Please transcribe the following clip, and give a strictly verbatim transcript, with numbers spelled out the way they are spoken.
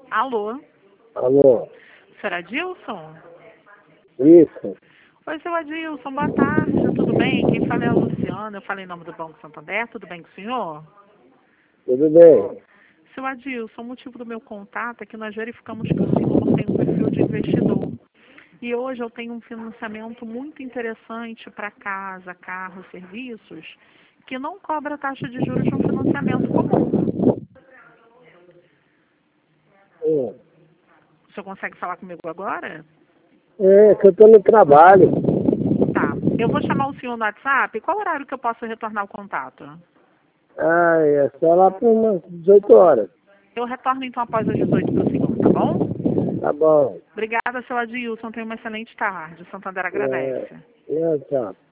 Alô? Alô? Senhor Adilson? Isso. Oi, seu Adilson, boa tarde, tudo bem? Quem fala é a Luciana, eu falei em nome do Banco Santander, tudo bem com o senhor? Tudo bem? Seu Adilson, o motivo do meu contato é que nós verificamos que o senhor tem um perfil de investidor. E hoje eu tenho um financiamento muito interessante para casa, carro, serviços, que não cobra taxa de juros de um financiamento comum. É, O senhor consegue falar comigo agora? é que eu tô no trabalho. Tá. Eu vou chamar o senhor no WhatsApp. Qual horário que eu posso retornar o contato? Ah, é só lá por umas dezoito horas. Eu retorno então após as dezoito para o senhor, tá bom? Tá bom. Obrigada, seu Adilson. Tenha uma excelente tarde. Santander É, agradece. é, tchau.